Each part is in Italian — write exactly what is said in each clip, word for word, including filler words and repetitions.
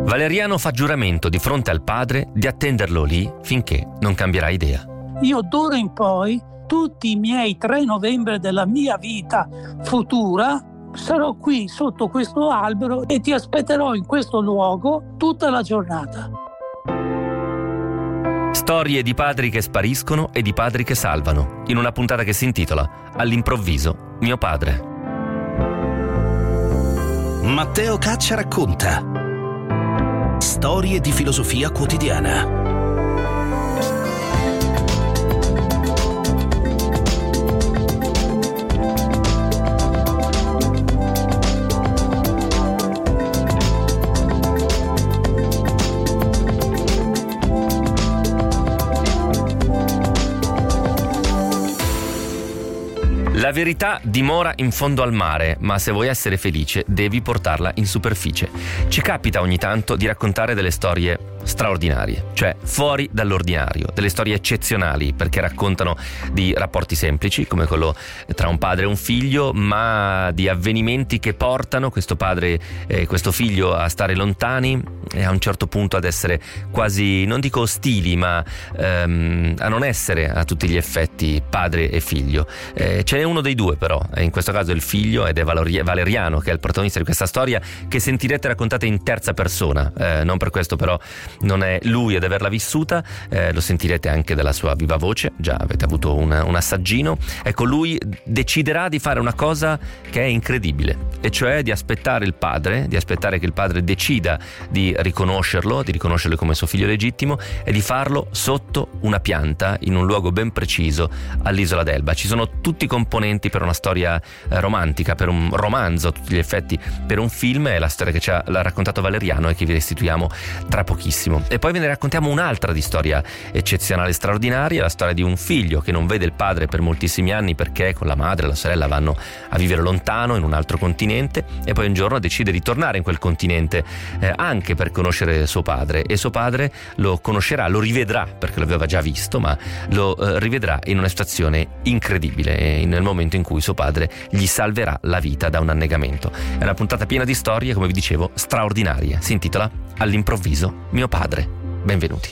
Valeriano fa giuramento di fronte al padre di attenderlo lì finché non cambierà idea. Io d'ora in poi, tutti i miei tre novembre della mia vita futura, sarò qui sotto questo albero e ti aspetterò in questo luogo tutta la giornata. Storie di padri che spariscono e di padri che salvano, in una puntata che si intitola All'improvviso, mio padre. Matteo Caccia racconta storie di filosofia quotidiana. La verità dimora in fondo al mare, ma se vuoi essere felice devi portarla in superficie. Ci capita ogni tanto di raccontare delle storie straordinarie, cioè fuori dall'ordinario, delle storie eccezionali perché raccontano di rapporti semplici come quello tra un padre e un figlio, ma di avvenimenti che portano questo padre e questo figlio a stare lontani e a un certo punto ad essere quasi, non dico ostili, ma ehm, a non essere a tutti gli effetti padre e figlio. Eh, ce n'è uno dei due però, in questo caso è il figlio ed è Valeriano che è il protagonista di questa storia che sentirete raccontata in terza persona, eh, non per questo però non è lui ad averla vissuta, eh, lo sentirete anche dalla sua viva voce, già avete avuto una, un assaggino. Ecco, lui deciderà di fare una cosa che è incredibile, e cioè di aspettare il padre, di aspettare che il padre decida di riconoscerlo, di riconoscerlo come suo figlio legittimo e di farlo sotto una pianta in un luogo ben preciso all'isola d'Elba. Ci sono tutti i componenti per una storia eh, romantica, per un romanzo a tutti gli effetti, per un film. È la storia che ci ha l'ha raccontato Valeriano e che vi restituiamo tra pochissimo. E poi ve ne raccontiamo un'altra di storia eccezionale e straordinaria, la storia di un figlio che non vede il padre per moltissimi anni perché con la madre e la sorella vanno a vivere lontano in un altro continente e poi un giorno decide di tornare in quel continente eh, anche per conoscere suo padre, e suo padre lo conoscerà, lo rivedrà perché l'aveva già visto, ma lo eh, rivedrà in una situazione incredibile eh, nel momento in cui suo padre gli salverà la vita da un annegamento. È una puntata piena di storie, come vi dicevo, straordinarie. Si intitola All'improvviso mio padre. Benvenuti.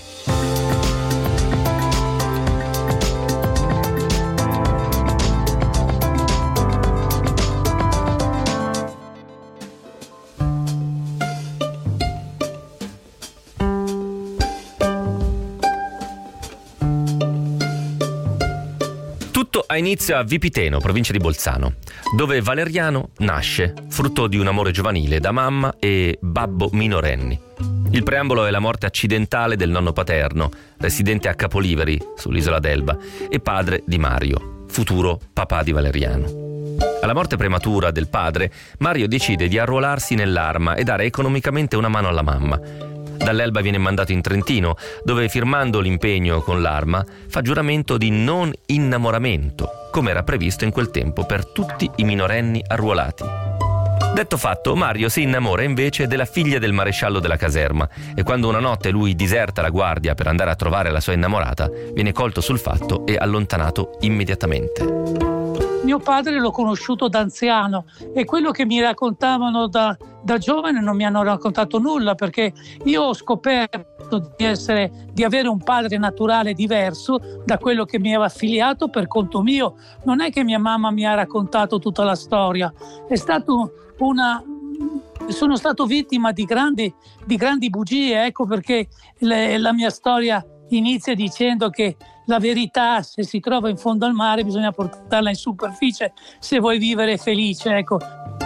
Tutto ha inizio a Vipiteno, provincia di Bolzano, dove Valeriano nasce, frutto di un amore giovanile da mamma e babbo minorenni. Il preambolo è la morte accidentale del nonno paterno, residente a Capoliveri, sull'isola d'Elba, e padre di Mario, futuro papà di Valeriano. Alla morte prematura del padre, Mario decide di arruolarsi nell'arma e dare economicamente una mano alla mamma. Dall'Elba viene mandato in Trentino, dove, firmando l'impegno con l'Arma, fa giuramento di non innamoramento, come era previsto in quel tempo per tutti i minorenni arruolati. Detto fatto, Mario si innamora invece della figlia del maresciallo della caserma, e quando una notte lui diserta la guardia per andare a trovare la sua innamorata, viene colto sul fatto e allontanato immediatamente. Mio padre l'ho conosciuto da anziano e quello che mi raccontavano da, da giovane non mi hanno raccontato nulla, perché io ho scoperto di essere, di avere un padre naturale diverso da quello che mi aveva affiliato per conto mio. Non è che mia mamma mi ha raccontato tutta la storia, è stato una... sono stato vittima di grandi, di grandi bugie, ecco perché le, la mia storia inizia dicendo che la verità, se si trova in fondo al mare, bisogna portarla in superficie se vuoi vivere felice, ecco.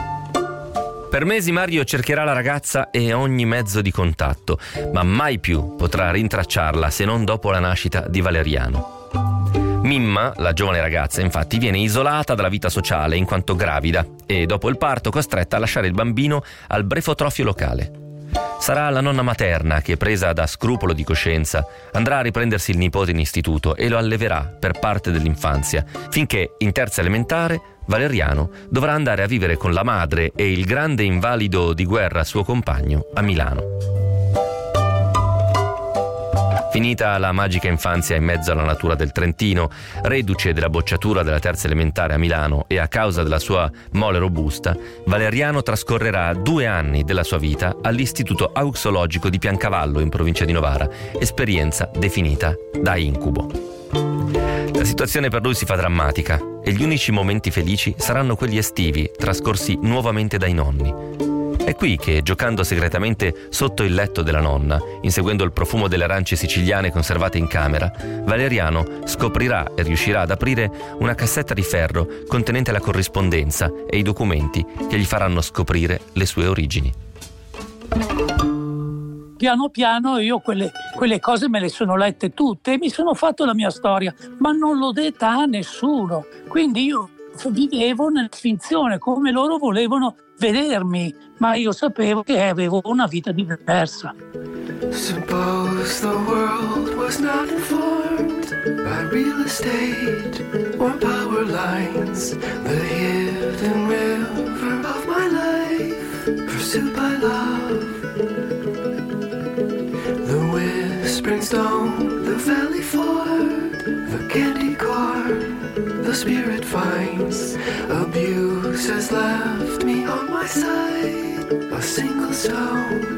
Per mesi Mario cercherà la ragazza e ogni mezzo di contatto, ma mai più potrà rintracciarla se non dopo la nascita di Valeriano. Mimma, la giovane ragazza, infatti, viene isolata dalla vita sociale in quanto gravida e dopo il parto costretta a lasciare il bambino al brefotrofio locale. Sarà la nonna materna che, presa da scrupolo di coscienza, andrà a riprendersi il nipote in istituto e lo alleverà per parte dell'infanzia, finché, in terza elementare, Valeriano dovrà andare a vivere con la madre e il grande invalido di guerra suo compagno a Milano. Finita la magica infanzia in mezzo alla natura del Trentino, reduce della bocciatura della terza elementare a Milano e a causa della sua mole robusta, Valeriano trascorrerà due anni della sua vita all'Istituto Auxologico di Piancavallo in provincia di Novara, esperienza definita da incubo. La situazione per lui si fa drammatica e gli unici momenti felici saranno quelli estivi, trascorsi nuovamente dai nonni. È qui che, giocando segretamente sotto il letto della nonna, inseguendo il profumo delle arance siciliane conservate in camera, Valeriano scoprirà e riuscirà ad aprire una cassetta di ferro contenente la corrispondenza e i documenti che gli faranno scoprire le sue origini. Piano piano io quelle, quelle cose me le sono lette tutte e mi sono fatto la mia storia, ma non l'ho detta a nessuno. Quindi io vivevo nella finzione, come loro volevano vedermi, ma io sapevo che avevo una vita diversa. Suppose the world was not informed by real estate or power lines, the hidden river of my life, pursued by love. The whispering stone, the valley ford, the candy corn, the spirit finds. Abuse has left me on my side, a single stone.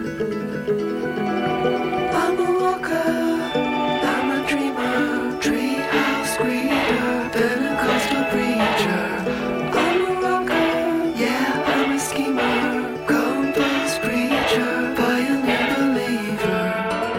I'm a walker, I'm a dreamer, treehouse greeter, Pentecostal preacher. I'm a rocker, yeah, I'm a schemer, compass preacher, pioneer believer.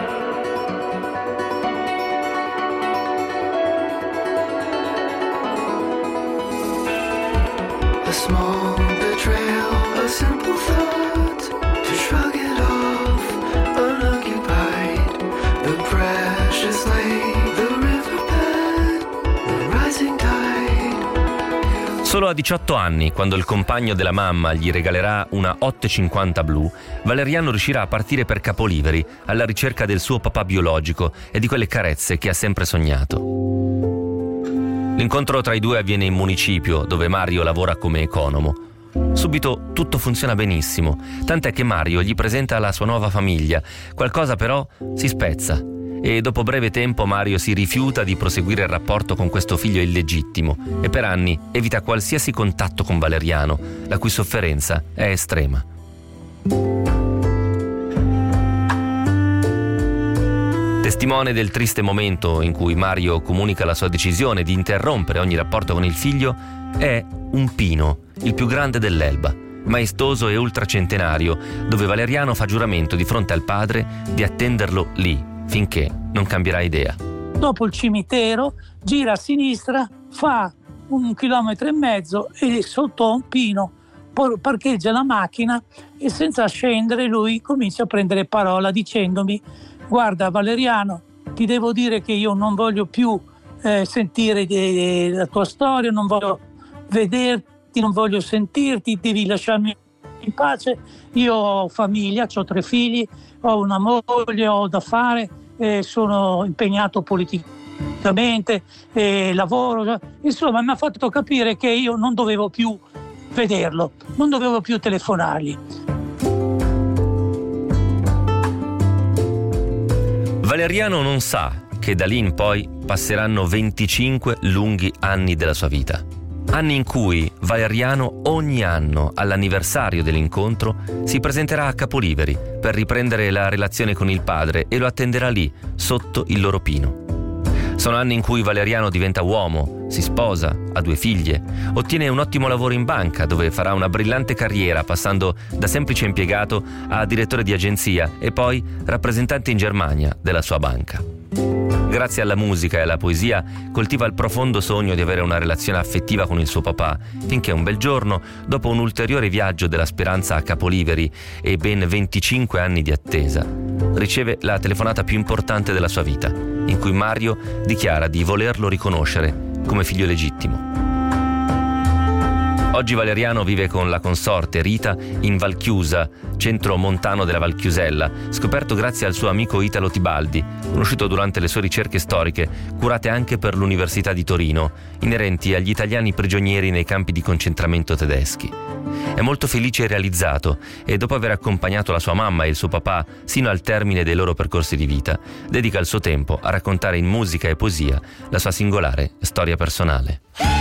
A small betrayal, a simple thought, to shrug it off, unoccupied. The precious lake, the riverbed, the rising tide. Solo a diciotto anni, quando il compagno della mamma gli regalerà una ottocentocinquanta blu, Valeriano riuscirà a partire per Capoliveri alla ricerca del suo papà biologico e di quelle carezze che ha sempre sognato. L'incontro tra i due avviene in municipio, dove Mario lavora come economo. Subito tutto funziona benissimo, tant'è che Mario gli presenta la sua nuova famiglia. Qualcosa però si spezza e dopo breve tempo Mario si rifiuta di proseguire il rapporto con questo figlio illegittimo e per anni evita qualsiasi contatto con Valeriano, la cui sofferenza è estrema. Testimone del triste momento in cui Mario comunica la sua decisione di interrompere ogni rapporto con il figlio è un pino, il più grande dell'Elba, maestoso e ultracentenario, dove Valeriano fa giuramento di fronte al padre di attenderlo lì finché non cambierà idea. Dopo il cimitero gira a sinistra, fa un chilometro e mezzo e sotto un pino parcheggia la macchina e senza scendere lui comincia a prendere parola dicendomi: guarda Valeriano, ti devo dire che io non voglio più eh, sentire de- la tua storia, non voglio vederti, non voglio sentirti, devi lasciarmi in pace. Io ho famiglia, ho tre figli, ho una moglie, ho da fare, eh, sono impegnato politicamente, eh, lavoro. Insomma, mi ha fatto capire che io non dovevo più vederlo, non dovevo più telefonargli. Valeriano non sa che da lì in poi passeranno venticinque lunghi anni della sua vita. Anni in cui Valeriano ogni anno, all'anniversario dell'incontro, si presenterà a Capoliveri per riprendere la relazione con il padre e lo attenderà lì, sotto il loro pino. Sono anni in cui Valeriano diventa uomo, si sposa, ha due figlie, ottiene un ottimo lavoro in banca dove farà una brillante carriera passando da semplice impiegato a direttore di agenzia e poi rappresentante in Germania della sua banca. Grazie alla musica e alla poesia coltiva il profondo sogno di avere una relazione affettiva con il suo papà, finché un bel giorno, dopo un ulteriore viaggio della speranza a Capoliveri e ben venticinque anni di attesa, riceve la telefonata più importante della sua vita, in cui Mario dichiara di volerlo riconoscere come figlio legittimo. Oggi Valeriano vive con la consorte Rita in Valchiusa, centro montano della Valchiusella, scoperto grazie al suo amico Italo Tibaldi, conosciuto durante le sue ricerche storiche, curate anche per l'Università di Torino, inerenti agli italiani prigionieri nei campi di concentramento tedeschi. È molto felice e realizzato e dopo aver accompagnato la sua mamma e il suo papà sino al termine dei loro percorsi di vita, dedica il suo tempo a raccontare in musica e poesia la sua singolare storia personale.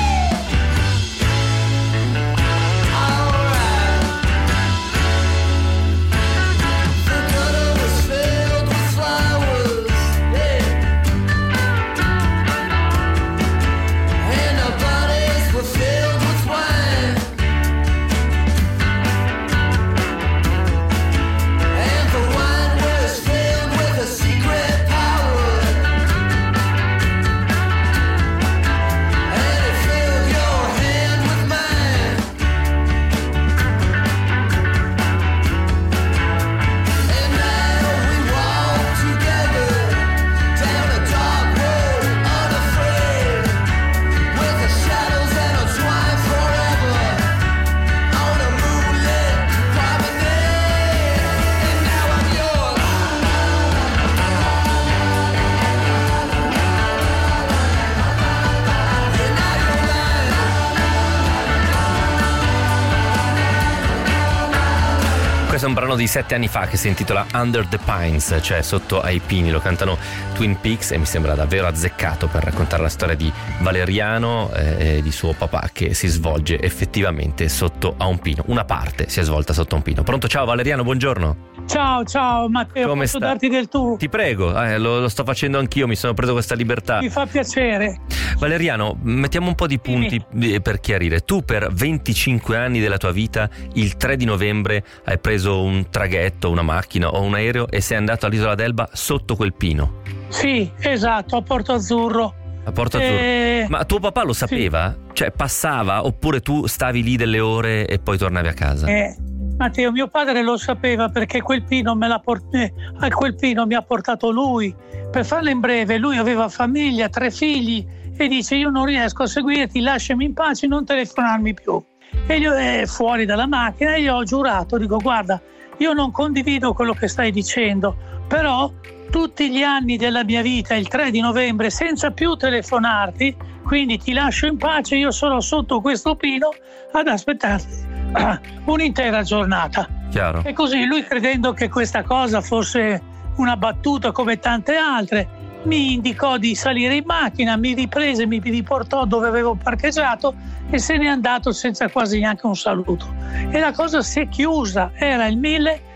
Questo è un brano di sette anni fa che si intitola Under the Pines, cioè sotto ai pini. Lo cantano Twin Peaks e mi sembra davvero azzeccato per raccontare la storia di Valeriano e di suo papà, che si svolge effettivamente sotto a un pino. Una parte si è svolta sotto a un pino. Pronto? Ciao Valeriano, buongiorno. Ciao, ciao Matteo, come posso sta? darti del tu? Ti prego, eh, lo, lo sto facendo anch'io, mi sono preso questa libertà. Mi fa piacere. Valeriano, mettiamo un po' di punti sì. per chiarire. Tu per venticinque anni della tua vita, il tre di novembre hai preso un traghetto, una macchina o un aereo e sei andato all'Isola d'Elba sotto quel pino. Sì, esatto, a Porto Azzurro. A Porto Azzurro. Eh... Ma tuo papà lo sapeva? Sì. Cioè passava oppure tu stavi lì delle ore e poi tornavi a casa? Eh... Matteo, mio padre lo sapeva perché quel pino me l'ha port- eh, a quel pino mi ha portato lui. Per farla in breve, lui aveva famiglia, tre figli e dice: io non riesco a seguirti, lasciami in pace, non telefonarmi più. E io eh, fuori dalla macchina e io ho giurato, dico: guarda, io non condivido quello che stai dicendo, però tutti gli anni della mia vita, il tre di novembre, senza più telefonarti, quindi ti lascio in pace, io sono sotto questo pino ad aspettarti un'intera giornata. Chiaro. E così lui, credendo che questa cosa fosse una battuta come tante altre, mi indicò di salire in macchina, mi riprese, mi riportò dove avevo parcheggiato e se n'è andato senza quasi neanche un saluto. E la cosa si è chiusa, era il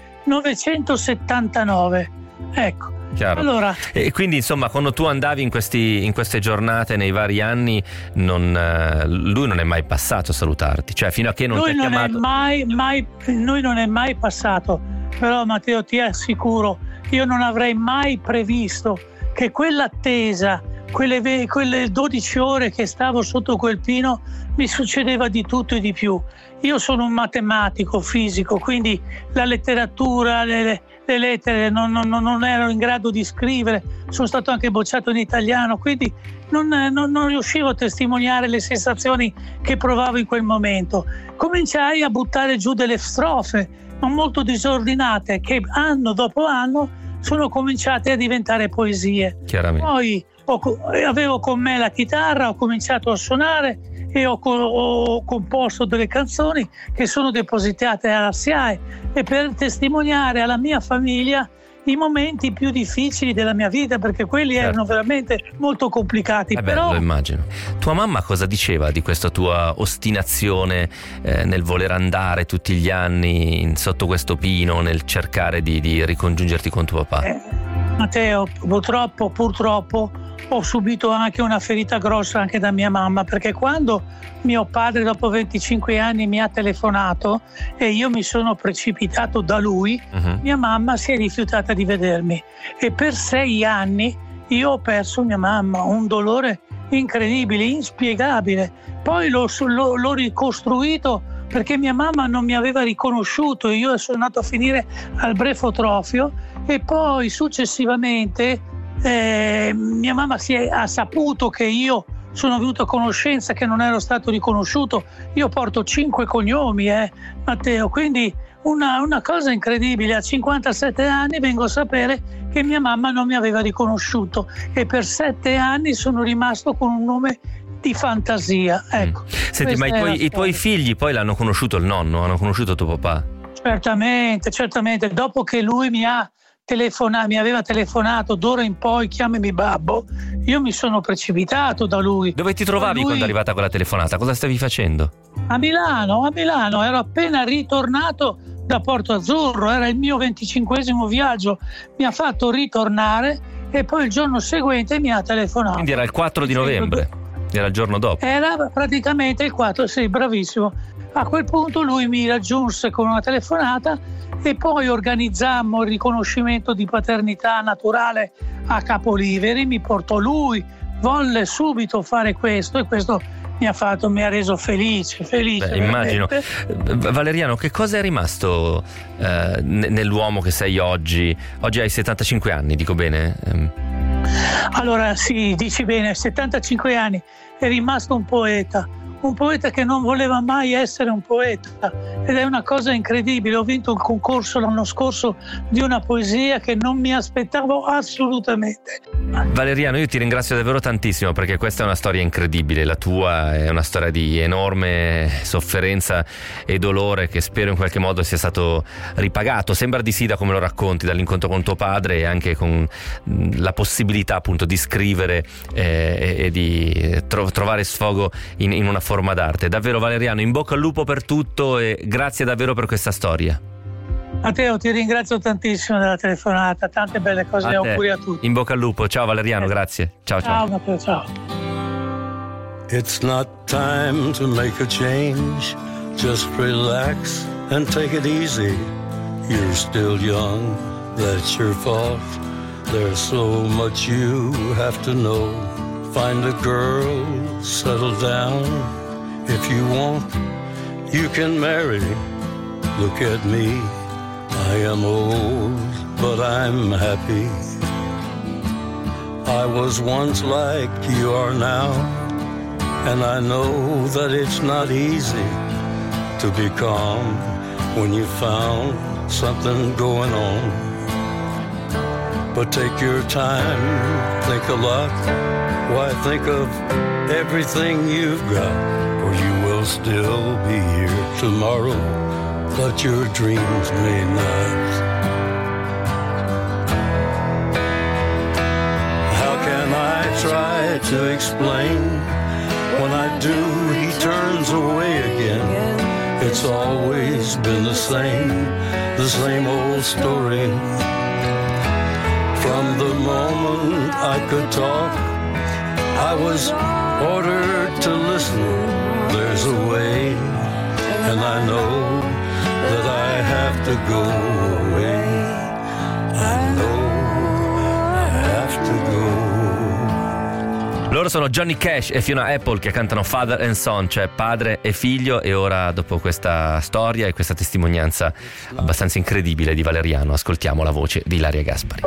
millenovecentosettantanove. Ecco. Chiaro. Allora, e quindi insomma quando tu andavi in, questi, in queste giornate nei vari anni non, uh, lui non è mai passato a salutarti, cioè fino a che non lui ti ha non chiamato. È mai, mai, lui non è mai passato, però Matteo ti assicuro, io non avrei mai previsto che quell'attesa, quelle, quelle dodici ore che stavo sotto quel pino, mi succedeva di tutto e di più. Io sono un matematico, fisico, quindi la letteratura, le, le lettere non, non, non ero in grado di scrivere, sono stato anche bocciato in italiano, quindi non, non, non riuscivo a testimoniare le sensazioni che provavo in quel momento. Cominciai a buttare giù delle strofe, non molto disordinate, che anno dopo anno sono cominciate a diventare poesie. Chiaramente. Poi ho, avevo con me la chitarra, ho cominciato a suonare e ho, ho composto delle canzoni che sono depositate alla S I A E e per testimoniare alla mia famiglia i momenti più difficili della mia vita, perché quelli certo. erano veramente molto complicati. Eh beh, però... lo immagino. Tua mamma cosa diceva di questa tua ostinazione eh, nel voler andare tutti gli anni in, sotto questo pino, nel cercare di, di ricongiungerti con tuo papà? Eh, Matteo, purtroppo, purtroppo ho subito anche una ferita grossa anche da mia mamma, perché quando mio padre dopo venticinque anni mi ha telefonato e io mi sono precipitato da lui, uh-huh. mia mamma si è rifiutata di vedermi e per sei anni io ho perso mia mamma, un dolore incredibile, inspiegabile. Poi l'ho, l'ho, l'ho ricostruito perché mia mamma non mi aveva riconosciuto e io sono andato a finire al brefotrofio e poi successivamente Eh, mia mamma si è, ha saputo che io sono venuto a conoscenza che non ero stato riconosciuto. Io porto cinque cognomi, eh, Matteo, quindi una, una cosa incredibile. A cinquantasette anni vengo a sapere che mia mamma non mi aveva riconosciuto e per sette anni sono rimasto con un nome di fantasia. Ecco. Mm. Senti, ma i tuoi, i tuoi figli poi l'hanno conosciuto il nonno, hanno conosciuto tuo papà? Certamente, certamente. Dopo che lui mi ha telefonato, mi aveva telefonato, d'ora in poi chiamami babbo, io mi sono precipitato da lui. Dove ti trovavi lui... quando è arrivata quella telefonata? Cosa stavi facendo? A Milano, a Milano. Ero appena ritornato da Porto Azzurro, era il mio venticinquesimo viaggio, mi ha fatto ritornare e poi il giorno seguente mi ha telefonato. Quindi era il quattro di novembre, era il giorno dopo. Era praticamente il quattro, sì, bravissimo. A quel punto lui mi raggiunse con una telefonata e poi organizzammo il riconoscimento di paternità naturale a Capoliveri, mi portò lui, volle subito fare questo e questo mi ha fatto, mi ha reso felice, felice. Beh, immagino. Valeriano, che cosa è rimasto eh, nell'uomo che sei oggi? Oggi hai settantacinque anni, dico bene? Allora sì, dici bene, settantacinque anni, è rimasto un poeta. Un poeta che non voleva mai essere un poeta ed è una cosa incredibile. Ho vinto il concorso l'anno scorso di una poesia che non mi aspettavo assolutamente. Valeriano, io ti ringrazio davvero tantissimo perché questa è una storia incredibile, la tua è una storia di enorme sofferenza e dolore che spero in qualche modo sia stato ripagato. Sembra di sì da come lo racconti, dall'incontro con tuo padre e anche con la possibilità appunto di scrivere eh, e di tro- trovare sfogo in, in una forma d'arte. Davvero Valeriano, in bocca al lupo per tutto e grazie davvero per questa storia. Matteo, ti ringrazio tantissimo della telefonata, tante belle cose, auguri a tutti. In bocca al lupo, ciao Valeriano, eh. grazie. Ciao ciao. Ciao Matteo, ciao. It's not time to make a change, just relax and take it easy. You're still young, that's your fault. There's so much you have to know. Find a girl, settle down. If you want, you can marry. Look at me, I am old, but I'm happy. I was once like you are now, and I know that it's not easy to be calm when you found something going on. But take your time, think a lot. Why, think of everything you've got, for you will still be here tomorrow, but your dreams may not. How can I try to explain? When I do, he turns away again. It's always been the same, the same old story. From the moment I could talk, I was ordered to listen. There's a way, and I know that I have to go away. I know I have to go. Loro sono Johnny Cash e Fiona Apple che cantano Father and Son, cioè padre e figlio, e ora dopo questa storia e questa testimonianza abbastanza incredibile di Valeriano ascoltiamo la voce di Ilaria Gaspari.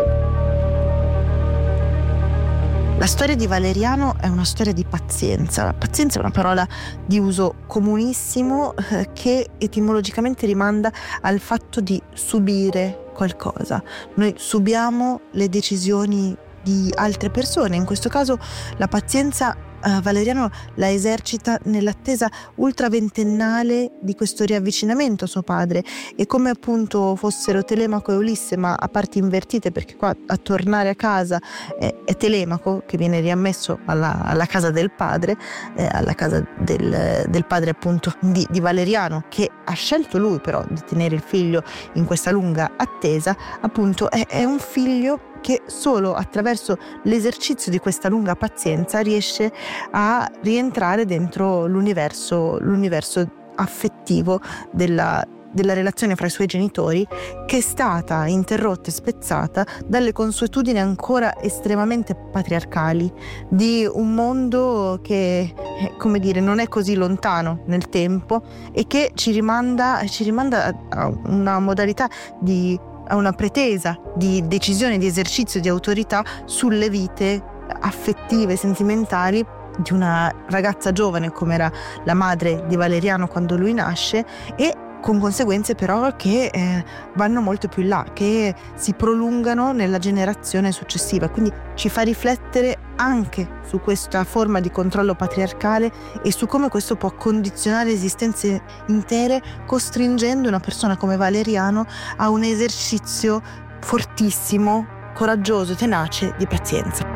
La storia di Valeriano è una storia di pazienza. La pazienza è una parola di uso comunissimo eh, che etimologicamente rimanda al fatto di subire qualcosa. Noi subiamo le decisioni di altre persone, in questo caso la pazienza Uh, Valeriano la esercita nell'attesa ultraventennale di questo riavvicinamento a suo padre, e come appunto fossero Telemaco e Ulisse ma a parti invertite, perché qua a tornare a casa è, è Telemaco che viene riammesso alla, alla casa del padre, eh, alla casa del, del padre appunto di, di Valeriano, che ha scelto lui però di tenere il figlio in questa lunga attesa. Appunto è, è un figlio che solo attraverso l'esercizio di questa lunga pazienza riesce a rientrare dentro l'universo, l'universo affettivo della, della relazione fra i suoi genitori, che è stata interrotta e spezzata dalle consuetudini ancora estremamente patriarcali di un mondo che, come dire, non è così lontano nel tempo e che ci rimanda, ci rimanda a una modalità di a una pretesa di decisione, di esercizio di autorità sulle vite affettive, sentimentali di una ragazza giovane come era la madre di Valeriano quando lui nasce, e con conseguenze però che eh, vanno molto più in là, che si prolungano nella generazione successiva. Quindi ci fa riflettere anche su questa forma di controllo patriarcale e su come questo può condizionare esistenze intere, costringendo una persona come Valeriano a un esercizio fortissimo, coraggioso, tenace di pazienza.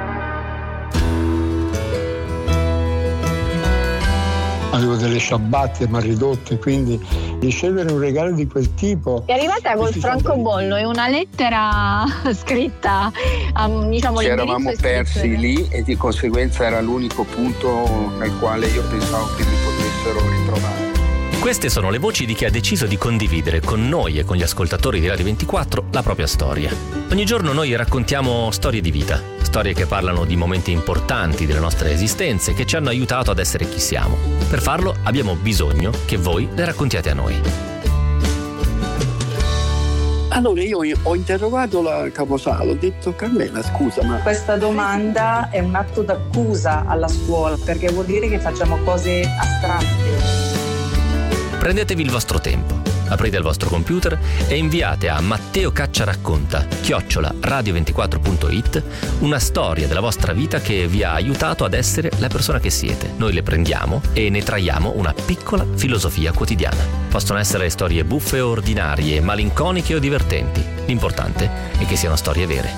Avevo delle ciabatte ma ridotte, quindi ricevere un regalo di quel tipo. È arrivata col francobollo e una lettera scritta a, diciamo, ci eravamo persi lì e di conseguenza era l'unico punto nel quale io pensavo che mi potessero ritrovare. Queste sono le voci di chi ha deciso di condividere con noi e con gli ascoltatori di Radio ventiquattro la propria storia. Ogni giorno noi raccontiamo storie di vita, storie che parlano di momenti importanti delle nostre esistenze, che ci hanno aiutato ad essere chi siamo. Per farlo abbiamo bisogno che voi le raccontiate a noi. Allora io ho interrogato la caposala, ho detto: Carmela, scusa, ma questa domanda è un atto d'accusa alla scuola, perché vuol dire che facciamo cose astratte. Prendetevi il vostro tempo, aprite il vostro computer e inviate a Matteo Caccia Racconta chiocciola radio ventiquattro punto it una storia della vostra vita che vi ha aiutato ad essere la persona che siete. Noi le prendiamo e ne traiamo una piccola filosofia quotidiana. Possono essere storie buffe o ordinarie, malinconiche o divertenti. L'importante è che siano storie vere.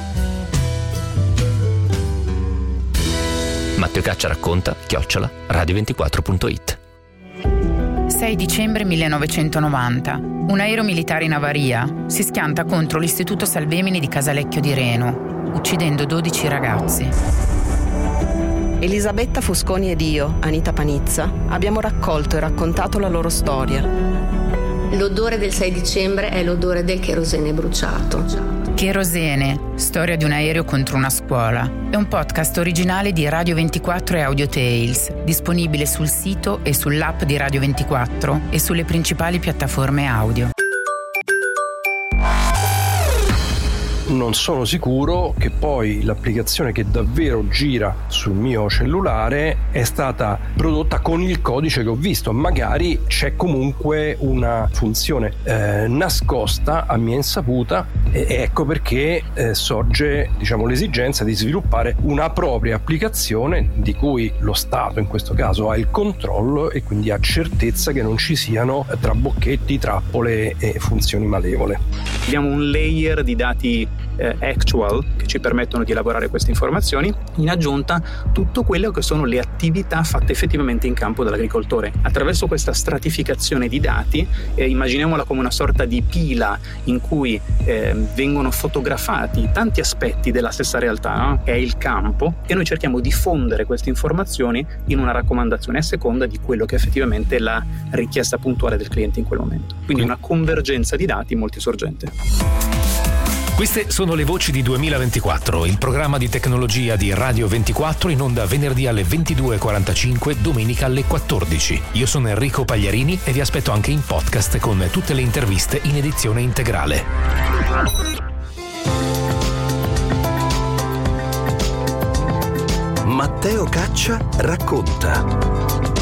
Matteo Caccia Racconta chiocciola radio ventiquattro punto it. sei dicembre millenovecentonovanta. Un aereo militare in avaria si schianta contro l'Istituto Salvemini di Casalecchio di Reno, uccidendo dodici ragazzi. Elisabetta Fosconi ed io, Anita Panizza, abbiamo raccolto e raccontato la loro storia. L'odore del sei dicembre è l'odore del cherosene bruciato. Cherosene, storia di un aereo contro una scuola. È un podcast originale di Radio ventiquattro e Audio Tales, disponibile sul sito e sull'app di Radio ventiquattro e sulle principali piattaforme audio. Non sono sicuro che poi l'applicazione che davvero gira sul mio cellulare è stata prodotta con il codice che ho visto. Magari c'è comunque una funzione eh, nascosta a mia insaputa, e ecco perché eh, sorge, diciamo, l'esigenza di sviluppare una propria applicazione di cui lo Stato in questo caso ha il controllo e quindi ha certezza che non ci siano trabocchetti, trappole e funzioni malevole. Abbiamo un layer di dati eh, actual che ci permettono di elaborare queste informazioni, in aggiunta tutto quello che sono le attività fatte effettivamente in campo dall'agricoltore. Attraverso questa stratificazione di dati, eh, immaginiamola come una sorta di pila in cui eh, vengono fotografati tanti aspetti della stessa realtà, no? Che è il campo, e noi cerchiamo di fondere queste informazioni in una raccomandazione a seconda di quello che effettivamente è la richiesta puntuale del cliente in quel momento. Quindi una convergenza di dati multisorgente. Queste sono le voci di duemilaventiquattro, il programma di tecnologia di Radio ventiquattro, in onda venerdì alle ventidue e quarantacinque, domenica alle quattordici. Io sono Enrico Pagliarini e vi aspetto anche in podcast con tutte le interviste in edizione integrale. Matteo Caccia racconta.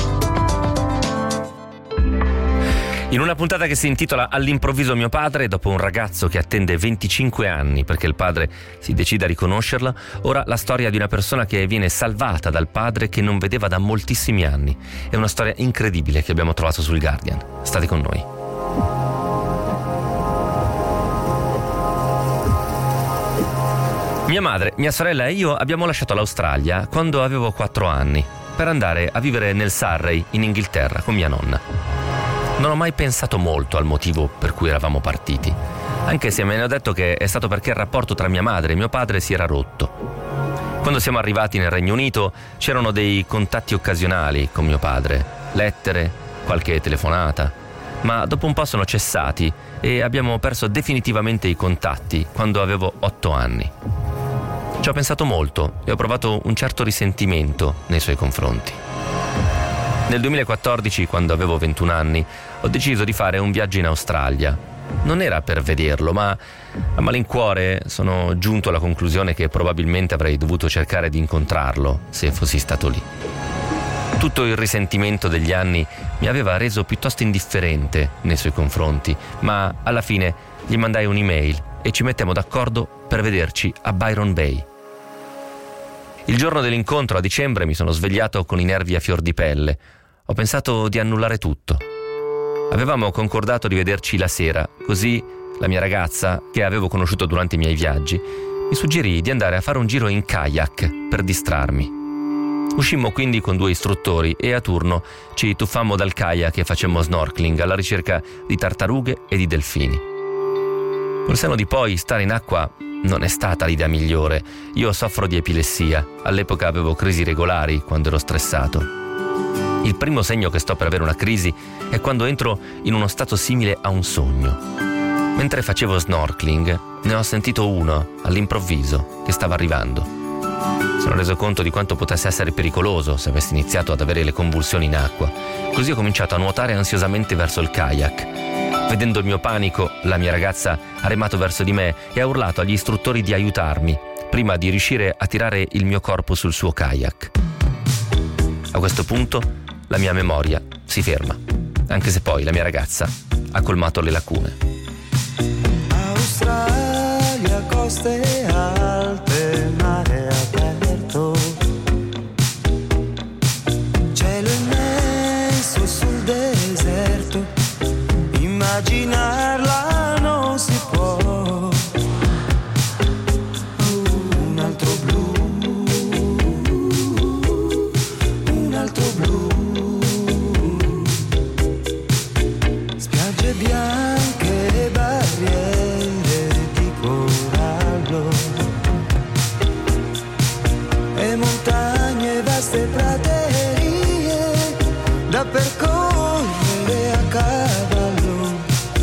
In una puntata che si intitola All'improvviso mio padre, dopo un ragazzo che attende venticinque anni perché il padre si decida a riconoscerla, ora la storia di una persona che viene salvata dal padre che non vedeva da moltissimi anni. È una storia incredibile che abbiamo trovato sul Guardian. State con noi. Mia madre, mia sorella e io abbiamo lasciato l'Australia quando avevo quattro anni per andare a vivere nel Surrey, in Inghilterra, con mia nonna. Non ho mai pensato molto al motivo per cui eravamo partiti, anche se mi hanno detto che è stato perché il rapporto tra mia madre e mio padre si era rotto. Quando siamo arrivati nel Regno Unito c'erano dei contatti occasionali con mio padre, lettere, qualche telefonata, ma dopo un po' sono cessati e abbiamo perso definitivamente i contatti quando avevo otto anni. Ci ho pensato molto e ho provato un certo risentimento nei suoi confronti. Nel duemilaquattordici, quando avevo ventuno anni, ho deciso di fare un viaggio in Australia. non era per vederlo, ma a malincuore sono giunto alla conclusione che probabilmente avrei dovuto cercare di incontrarlo se fossi stato lì. Tutto il risentimento degli anni mi aveva reso piuttosto indifferente nei suoi confronti, ma alla fine gli mandai un'email e ci mettiamo d'accordo per vederci a Byron Bay. Il giorno dell'incontro, a dicembre, mi sono svegliato con i nervi a fior di pelle. Ho pensato di annullare tutto. Avevamo concordato di vederci la sera, così la mia ragazza, che avevo conosciuto durante i miei viaggi, mi suggerì di andare a fare un giro in kayak per distrarmi. Uscimmo quindi con due istruttori e a turno ci tuffammo dal kayak e facemmo snorkeling alla ricerca di tartarughe e di delfini. Col senno di poi, stare in acqua non è stata l'idea migliore. Io soffro di epilessia. All'epoca avevo crisi regolari quando ero stressato. Il primo segno che sto per avere una crisi è quando entro in uno stato simile a un sogno. Mentre facevo snorkeling, ne ho sentito uno, all'improvviso, che stava arrivando. Mi sono reso conto di quanto potesse essere pericoloso se avessi iniziato ad avere le convulsioni in acqua. Così ho cominciato a nuotare ansiosamente verso il kayak. Vedendo il mio panico, la mia ragazza ha remato verso di me e ha urlato agli istruttori di aiutarmi, prima di riuscire a tirare il mio corpo sul suo kayak. A questo punto la mia memoria si ferma, anche se poi la mia ragazza ha colmato le lacune. Australia, coste alte, mare aperto, cielo immenso sul deserto, immaginarla non si può. Un altro blu, un altro blu, spiagge bianche e barriere di corallo e montagne, vaste praterie da percorrere a cavallo.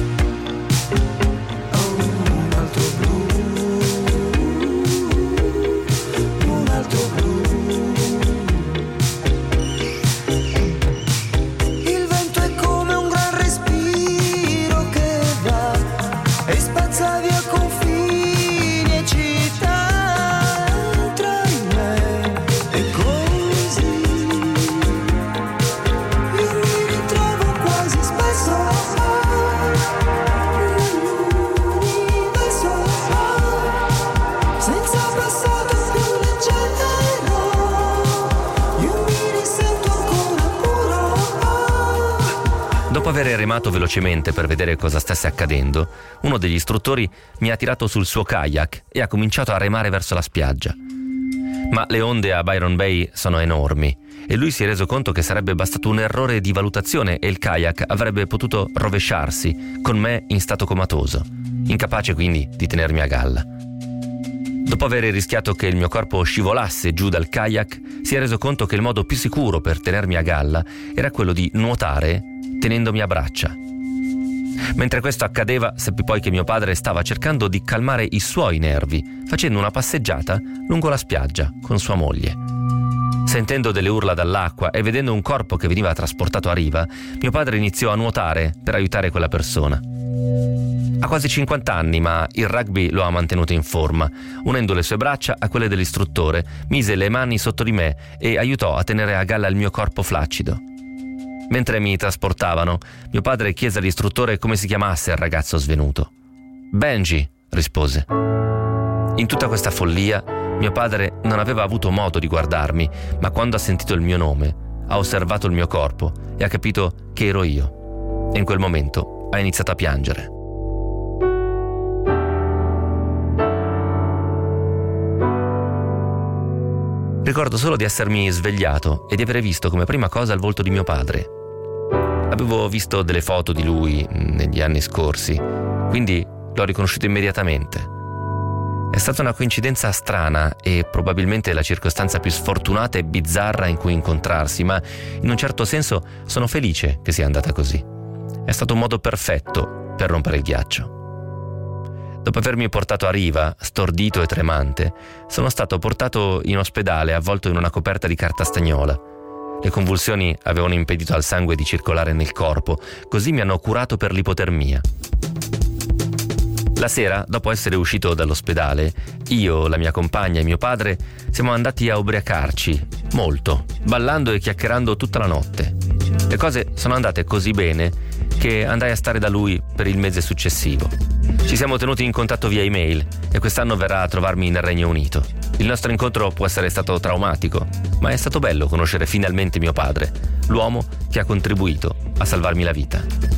Oh, un altro blu, un altro blu. Il vento è come un gran respiro che va e spazza via confini e città tra me e così io mi ritrovo quasi spesso nell'universo senza passato più leggero, io mi risento ancora puro. Dopo aver remato velocemente per vedere cosa stesse accadendo, uno degli istruttori mi ha tirato sul suo kayak e ha cominciato a remare verso la spiaggia. Ma le onde a Byron Bay sono enormi e lui si è reso conto che sarebbe bastato un errore di valutazione e il kayak avrebbe potuto rovesciarsi, con me in stato comatoso, incapace quindi di tenermi a galla. Dopo aver rischiato che il mio corpo scivolasse giù dal kayak, si è reso conto che il modo più sicuro per tenermi a galla era quello di nuotare tenendomi a braccia. Mentre questo accadeva, seppi poi che mio padre stava cercando di calmare i suoi nervi, facendo una passeggiata lungo la spiaggia con sua moglie. Sentendo delle urla dall'acqua e vedendo un corpo che veniva trasportato a riva, mio padre iniziò a nuotare per aiutare quella persona. Ha quasi cinquanta anni, ma il rugby lo ha mantenuto in forma. Unendo le sue braccia a quelle dell'istruttore, mise le mani sotto di me e aiutò a tenere a galla il mio corpo flaccido. Mentre mi trasportavano, mio padre chiese all'istruttore come si chiamasse il ragazzo svenuto. Benji, rispose. In tutta questa follia, mio padre non aveva avuto modo di guardarmi, ma quando ha sentito il mio nome, ha osservato il mio corpo e ha capito che ero io. E in quel momento ha iniziato a piangere. Ricordo solo di essermi svegliato e di avere visto come prima cosa il volto di mio padre. Avevo visto delle foto di lui negli anni scorsi, quindi l'ho riconosciuto immediatamente. È stata una coincidenza strana e probabilmente la circostanza più sfortunata e bizzarra in cui incontrarsi, ma in un certo senso sono felice che sia andata così. È stato un modo perfetto per rompere il ghiaccio. Dopo avermi portato a riva, stordito e tremante, sono stato portato in ospedale avvolto in una coperta di carta stagnola. Le convulsioni avevano impedito al sangue di circolare nel corpo, così mi hanno curato per l'ipotermia. La sera, dopo essere uscito dall'ospedale, io, la mia compagna e mio padre siamo andati a ubriacarci, molto, ballando e chiacchierando tutta la notte. Le cose sono andate così bene che andai a stare da lui per il mese successivo. Ci siamo tenuti in contatto via email e quest'anno verrà a trovarmi nel Regno Unito. Il nostro incontro può essere stato traumatico, ma è stato bello conoscere finalmente mio padre, l'uomo che ha contribuito a salvarmi la vita.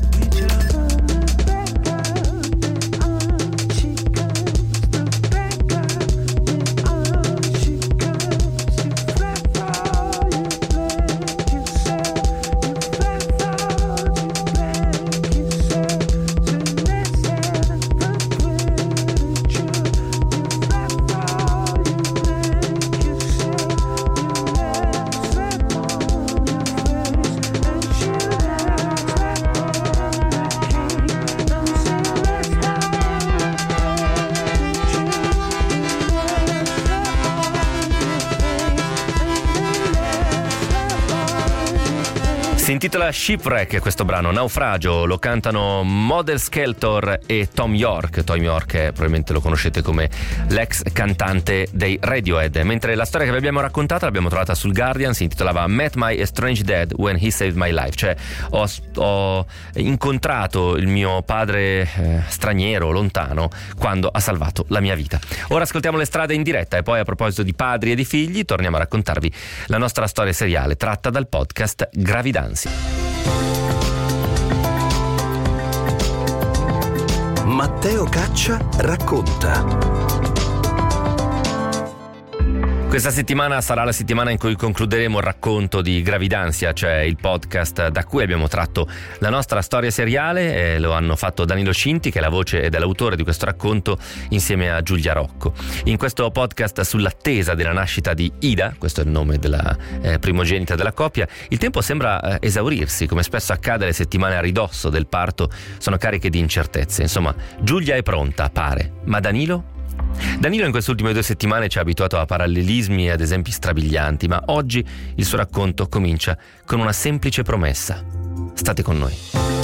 Si intitola Shipwreck questo brano, Naufragio, lo cantano Model Skeltor e Tom York. Tom York è, probabilmente lo conoscete come l'ex cantante dei Radiohead, mentre la storia che vi abbiamo raccontata l'abbiamo trovata sul Guardian, si intitolava Met My Estranged Dad When He Saved My Life, cioè ho, ho incontrato il mio padre eh, straniero, lontano, quando ha salvato la mia vita. Ora ascoltiamo Le strade in diretta e poi, a proposito di padri e di figli, torniamo a raccontarvi la nostra storia seriale tratta dal podcast Gravidanza. Matteo Caccia racconta. Questa settimana sarà la settimana in cui concluderemo il racconto di Gravidanza, cioè il podcast da cui abbiamo tratto la nostra storia seriale, e lo hanno fatto Danilo Scinti, che è la voce ed è l'autore di questo racconto, insieme a Giulia Rocco. In questo podcast, sull'attesa della nascita di Ida, questo è il nome della eh, primogenita della coppia, il tempo sembra eh, esaurirsi, come spesso accade le settimane a ridosso del parto sono cariche di incertezze. Insomma, Giulia è pronta, pare, ma Danilo? Danilo in queste ultime due settimane ci ha abituato a parallelismi e ad esempi strabilianti, ma oggi il suo racconto comincia con una semplice promessa. State con noi.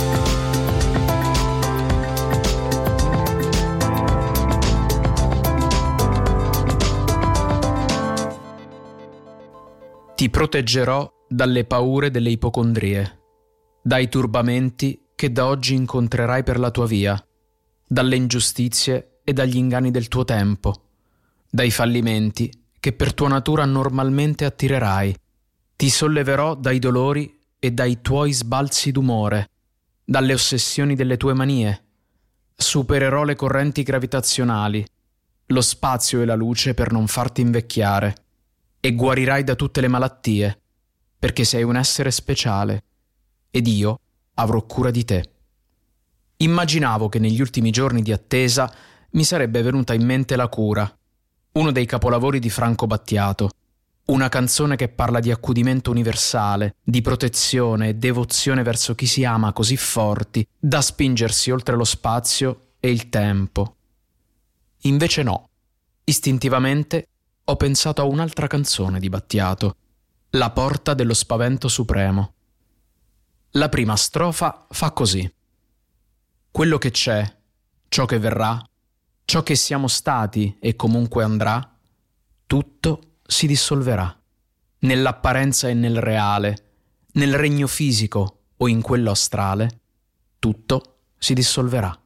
Ti proteggerò dalle paure delle ipocondrie, dai turbamenti che da oggi incontrerai per la tua via, dalle ingiustizie e dagli inganni del tuo tempo, dai fallimenti che per tua natura normalmente attirerai. Ti solleverò dai dolori e dai tuoi sbalzi d'umore, dalle ossessioni delle tue manie. Supererò le correnti gravitazionali, lo spazio e la luce per non farti invecchiare, e guarirai da tutte le malattie, perché sei un essere speciale, ed io avrò cura di te. Immaginavo che negli ultimi giorni di attesa mi sarebbe venuta in mente La cura, uno dei capolavori di Franco Battiato, una canzone che parla di accudimento universale, di protezione e devozione verso chi si ama così forti da spingersi oltre lo spazio e il tempo. Invece no, istintivamente ho pensato a un'altra canzone di Battiato, La porta dello spavento supremo. La prima strofa fa così: quello che c'è, ciò che verrà, ciò che siamo stati e comunque andrà, tutto si dissolverà, nell'apparenza e nel reale, nel regno fisico o in quello astrale, tutto si dissolverà.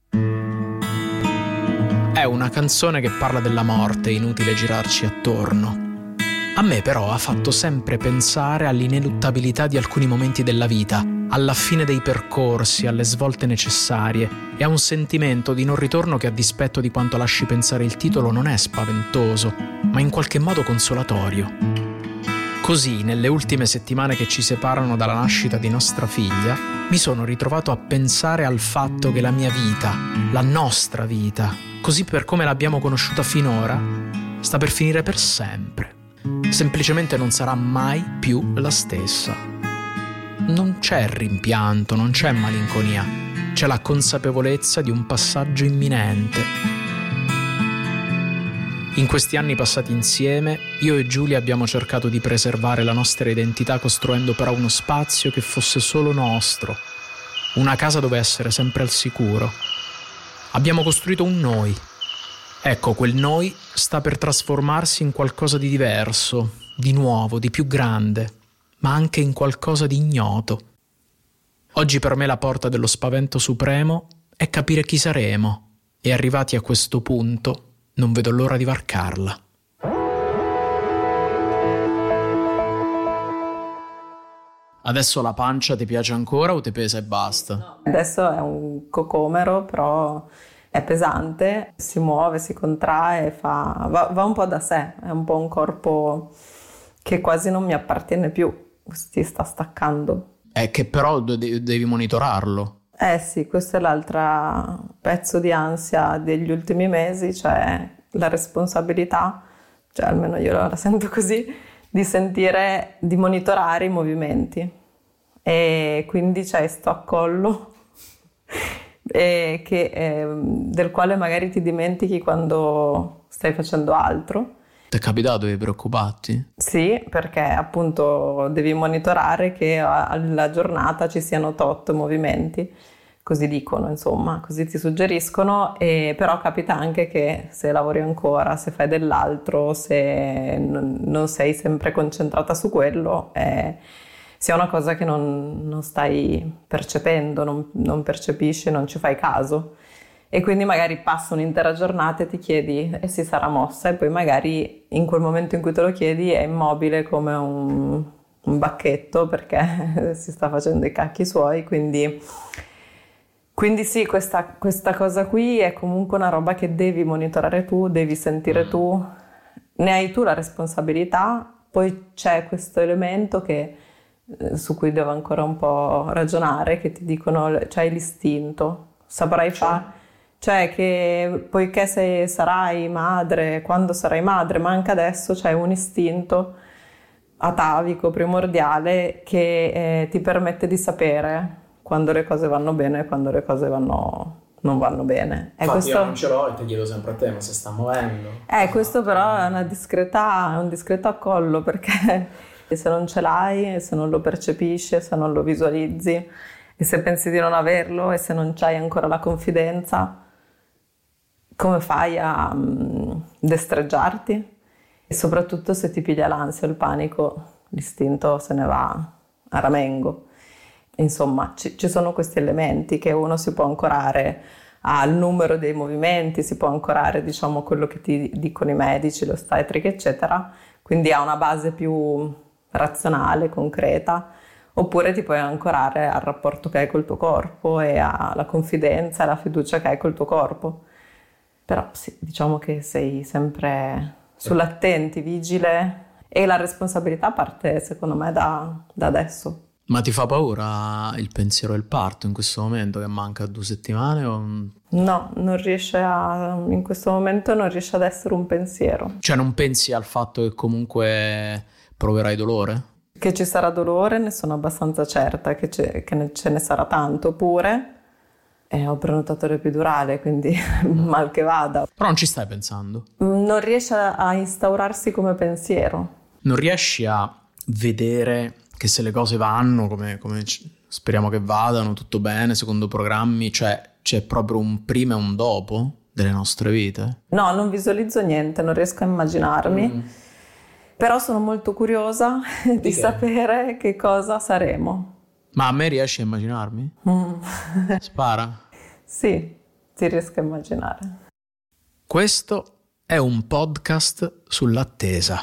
È una canzone che parla della morte, è inutile girarci attorno. A me però ha fatto sempre pensare all'ineluttabilità di alcuni momenti della vita, alla fine dei percorsi, alle svolte necessarie, e a un sentimento di non ritorno che, a dispetto di quanto lasci pensare il titolo, non è spaventoso, ma in qualche modo consolatorio. Così, nelle ultime settimane che ci separano dalla nascita di nostra figlia, mi sono ritrovato a pensare al fatto che la mia vita, la nostra vita, così per come l'abbiamo conosciuta finora, sta per finire per sempre. Semplicemente non sarà mai più la stessa. Non c'è rimpianto, non c'è malinconia, c'è la consapevolezza di un passaggio imminente. In questi anni passati insieme, io e Giulia abbiamo cercato di preservare la nostra identità, costruendo però uno spazio che fosse solo nostro, una casa dove essere sempre al sicuro. Abbiamo costruito un noi. Ecco, quel noi sta per trasformarsi in qualcosa di diverso, di nuovo, di più grande, ma anche in qualcosa di ignoto. Oggi per me la porta dello spavento supremo è capire chi saremo, e arrivati a questo punto non vedo l'ora di varcarla. Adesso la pancia ti piace ancora o ti pesa e basta? Adesso è un cocomero, però è pesante, si muove, si contrae, fa, va, va un po' da sé, è un po' un corpo che quasi non mi appartiene più, si sta staccando. È che però de- devi monitorarlo. Eh sì, questo è l'altro pezzo di ansia degli ultimi mesi, cioè la responsabilità, cioè almeno io la sento così, di sentire, di monitorare i movimenti. E quindi c'è sto accollo e che, eh, del quale magari ti dimentichi quando stai facendo altro. Ti è capitato di preoccuparti? Sì, perché appunto devi monitorare che alla giornata ci siano tot movimenti, così dicono, insomma, così ti suggeriscono, e però capita anche che se lavori ancora, se fai dell'altro, se non, non sei sempre concentrata su quello, eh, sia una cosa che non, non stai percependo, non, non percepisci, non ci fai caso. E quindi magari passa un'intera giornata e ti chiedi e si sarà mossa, e poi magari in quel momento in cui te lo chiedi è immobile come un, un bacchetto perché si sta facendo i cacchi suoi, quindi, quindi sì, questa, questa cosa qui è comunque una roba che devi monitorare tu, devi sentire tu, ne hai tu la responsabilità, poi c'è questo elemento che, su cui devo ancora un po' ragionare, che ti dicono c'hai l'istinto, saprai fare. Cioè che poiché sei, sarai madre, quando sarai madre, ma anche adesso c'è un istinto atavico, primordiale, che eh, ti permette di sapere quando le cose vanno bene e quando le cose vanno, non vanno bene. Infatti questo... io non ce l'ho e ti chiedo sempre a te, ma se sta muovendo. Eh, questo però è una discreta, è un discreto accollo, perché se non ce l'hai, se non lo percepisci, se non lo visualizzi, e se pensi di non averlo, e se non c'hai ancora la confidenza, come fai a um, destreggiarti? E soprattutto se ti piglia l'ansia o il panico, l'istinto se ne va a ramengo. Insomma, ci, ci sono questi elementi che uno si può ancorare al numero dei movimenti, si può ancorare, diciamo, quello che ti dicono i medici, l'ostetrica, eccetera, quindi ha una base più razionale, concreta, oppure ti puoi ancorare al rapporto che hai col tuo corpo e alla confidenza e alla fiducia che hai col tuo corpo. Però sì, diciamo che sei sempre sull'attenti, vigile, e la responsabilità parte secondo me da, da adesso. Ma ti fa paura il pensiero del parto in questo momento, che manca due settimane? O... No, non riesce a, in questo momento non riesce ad essere un pensiero. Cioè non pensi al fatto che comunque proverai dolore? Che ci sarà dolore ne sono abbastanza certa, che, che ne, ce ne sarà tanto pure. Eh, ho prenotato l'epidurale, quindi mal che vada. Però non ci stai pensando? Non riesce a, a instaurarsi come pensiero. Non riesci a vedere che se le cose vanno come, come speriamo che vadano, tutto bene, secondo programmi, cioè c'è proprio un prima e un dopo delle nostre vite? No, non visualizzo niente, non riesco a immaginarmi. Mm. Però sono molto curiosa di, di sapere che cosa saremo. Ma a me riesci a immaginarmi? Mm. Spara? Sì, ti riesco a immaginare. Questo è un podcast sull'attesa.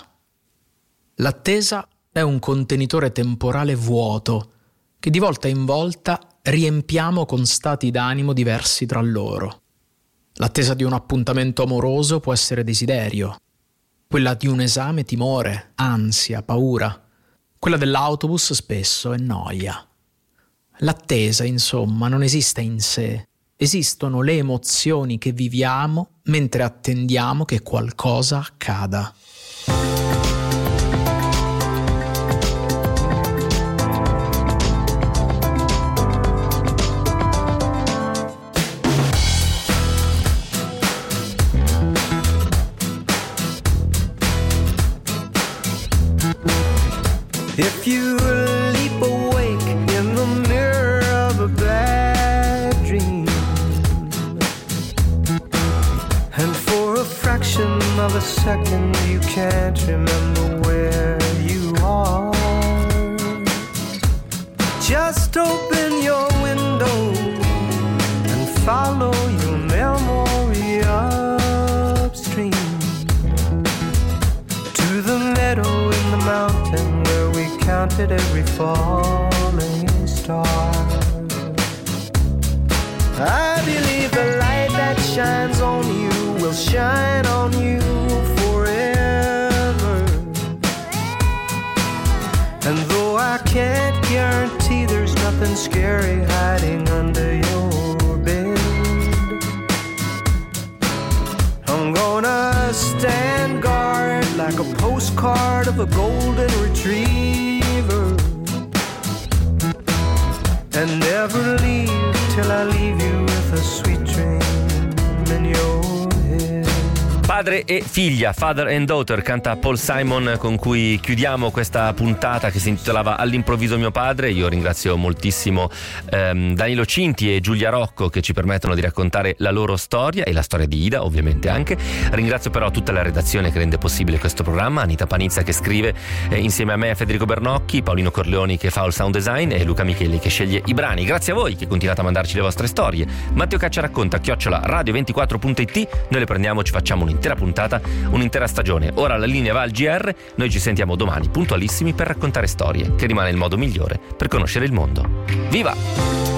L'attesa è un contenitore temporale vuoto che di volta in volta riempiamo con stati d'animo diversi tra loro. L'attesa di un appuntamento amoroso può essere desiderio. Quella di un esame timore, ansia, paura. Quella dell'autobus spesso è noia. L'attesa, insomma, non esiste in sé. Esistono le emozioni che viviamo mentre attendiamo che qualcosa accada. If you leap awake in the mirror of a bad dream, a second you can't remember where you are. Just open your window and follow your memory upstream to the meadow in the mountain where we counted every falling star. I believe the light that shines on you will shine on you forever. And though I can't guarantee there's nothing scary hiding under your bed, I'm gonna stand guard like a postcard of a golden retriever and never leave till I leave you with a sweet dream in your head. Padre e figlia, Father and Daughter, canta Paul Simon, con cui chiudiamo questa puntata che si intitolava All'improvviso mio padre. Io ringrazio moltissimo ehm, Danilo Cinti e Giulia Rocco che ci permettono di raccontare la loro storia e la storia di Ida, ovviamente anche. Ringrazio però tutta la redazione che rende possibile questo programma, Anita Panizza che scrive eh, insieme a me, Federico Bernocchi, Paolino Corleoni che fa il sound design e Luca Micheli che sceglie i brani. Grazie a voi che continuate a mandarci le vostre storie. Matteo Caccia racconta chiocciola radio ventiquattro punto it. Noi le prendiamo, ci facciamo un'intera puntata, un'intera stagione. Ora la linea va al G R, noi ci sentiamo domani puntualissimi per raccontare storie, che rimane il modo migliore per conoscere il mondo. Viva!